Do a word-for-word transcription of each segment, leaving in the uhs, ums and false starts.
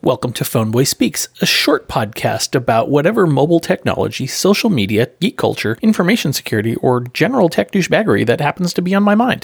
Welcome to Phoneboy Speaks, a short podcast about whatever mobile technology, social media, geek culture, information security, or general tech douchebaggery that happens to be on my mind.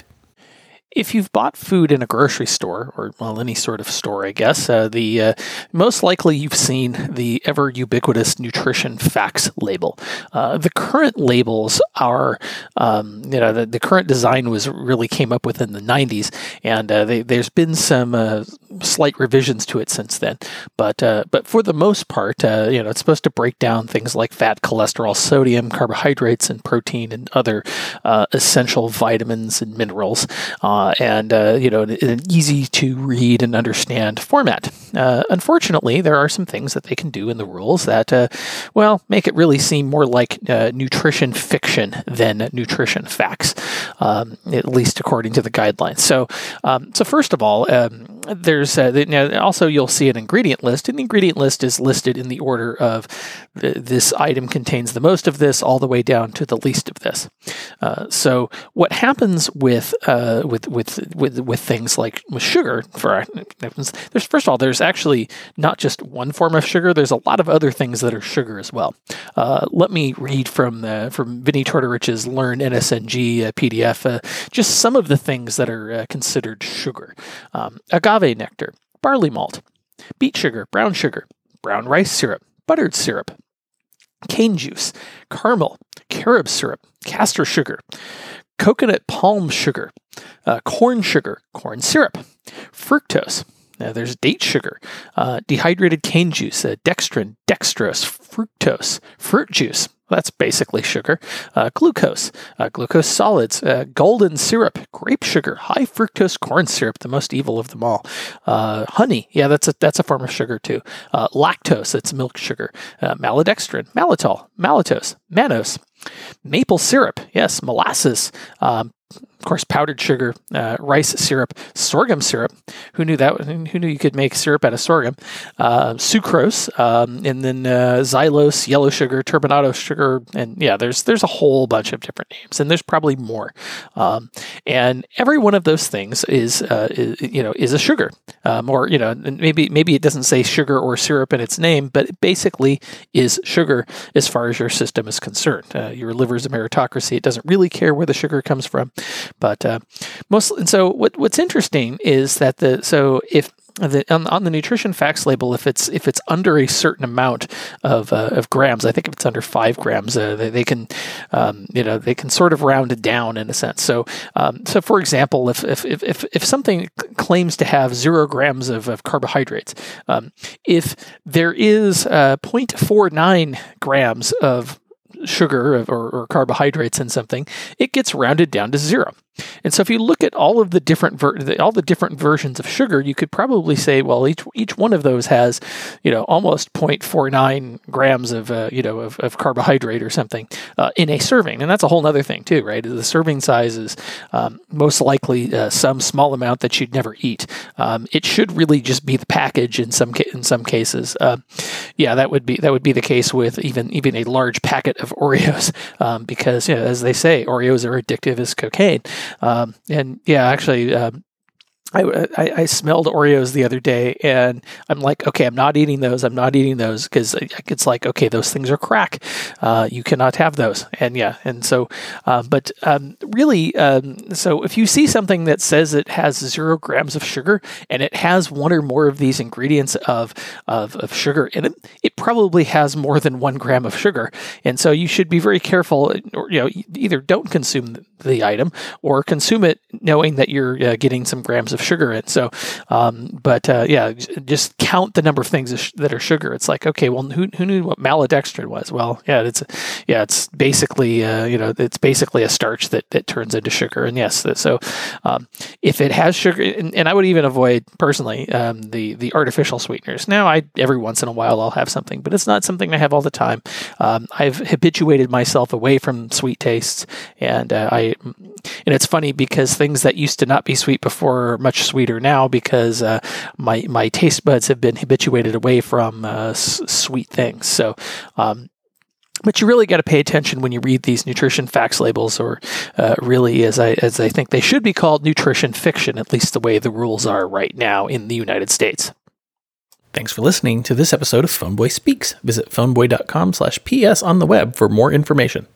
If you've bought food in a grocery store, or well, any sort of store, I guess, uh, the uh, most likely you've seen the ever ubiquitous nutrition facts label. Uh, the current labels are, um, you know, the, the current design was really came up with in the nineties, and uh, they, there's been some uh, slight revisions to it since then. But uh, but for the most part, uh, you know, it's supposed to break down things like fat, cholesterol, sodium, carbohydrates, and protein, and other uh, essential vitamins and minerals. Uh, and, uh, you know, in an easy to read and understand format. Uh, unfortunately, there are some things that they can do in the rules that, uh, well, make it really seem more like uh, nutrition fiction than nutrition facts, um, at least according to the guidelines. So, um, so first of all, um, there's uh, now also you'll see an ingredient list, and the ingredient list is listed in the order of uh, this item contains the most of this all the way down to the least of this. Uh, so what happens with uh, with with with with things like with sugar, for there's first of all there's actually not just one form of sugar. There's a lot of other things that are sugar as well. Uh, let me read from the, from Vinnie Tortorich's Learn N S N G uh, P D F uh, just some of the things that are uh, considered sugar. Um, agave nectar, barley malt, beet sugar, brown sugar, brown rice syrup, buttered syrup, cane juice, caramel, carob syrup, castor sugar, coconut palm sugar, uh, corn sugar, corn syrup, fructose. Now there's date sugar, uh, dehydrated cane juice, uh, dextrin, dextrose, fructose, fruit juice. That's basically sugar. Uh, glucose, uh, glucose solids, uh, golden syrup, grape sugar, high fructose corn syrup, the most evil of them all. Uh, honey, yeah, that's a that's a form of sugar too. Uh, lactose, that's milk sugar. Uh, maltodextrin, maltitol, maltose, mannose, maple syrup, yes, molasses. Um, Of course, powdered sugar, uh, rice syrup, sorghum syrup. Who knew that? Who knew you could make syrup out of sorghum? Uh, sucrose, um, and then uh, xylose, yellow sugar, turbinado sugar, and yeah, there's there's a whole bunch of different names, and there's probably more. Um, and every one of those things is, uh, is you know, is a sugar, um, or you know, maybe maybe it doesn't say sugar or syrup in its name, but it basically is sugar as far as your system is concerned. Uh, your liver's a meritocracy; it doesn't really care where the sugar comes from. But uh, most, and so what, what's interesting is that the so if the, on, on the nutrition facts label, if it's if it's under a certain amount of uh, of grams, I think if it's under five grams, uh, they, they can um, you know they can sort of round it down in a sense. So um, so for example, if if if if something claims to have zero grams of, of carbohydrates, um, if there is uh, zero point four nine grams of sugar or, or carbohydrates in something, it gets rounded down to zero. And so if you look at all of the different ver- all the different versions of sugar, you could probably say, well, each each one of those has, you know, almost zero point four nine grams of, uh, you know, of, of carbohydrate or something uh, in a serving. And that's a whole other thing too, right? The serving size is um, most likely uh, some small amount that you'd never eat. Um, it should really just be the package in some ca- in some cases. Uh, yeah, that would be that would be the case with even even a large packet of Oreos, um, because you know, as they say, Oreos are addictive as cocaine. Um, and yeah, actually, um, I, I, I smelled Oreos the other day, and I'm like, okay, I'm not eating those. I'm not eating those because it's like, okay, those things are crack. Uh, you cannot have those. And yeah, and so, uh, but um, really, um, so if you see something that says it has zero grams of sugar and it has one or more of these ingredients of of, of sugar in it, it probably has more than one gram of sugar. And so you should be very careful, or you know, either don't consume the item or consume it knowing that you're uh, getting some grams of sugar in. So, um, but uh, yeah, just count the number of things that are sugar. It's like, okay, well, who who knew what maltodextrin was? Well, yeah, it's yeah, it's basically uh, you know, it's basically a starch that, that turns into sugar. And yes, so um, if it has sugar, and, and I would even avoid personally um, the the artificial sweeteners. Now, I every once in a while I'll have something, but it's not something I have all the time. Um, I've habituated myself away from sweet tastes, and uh, I and it's funny because things that used to not be sweet before are much sweeter now because uh, my my taste buds have been habituated away from uh, s- sweet things. So. Um, But you really got to pay attention when you read these nutrition facts labels, or uh, really, as I as I think they should be called, nutrition fiction, at least the way the rules are right now in the United States. Thanks for listening to this episode of Phoneboy Speaks. Visit phoneboy dot com slash P S on the web for more information.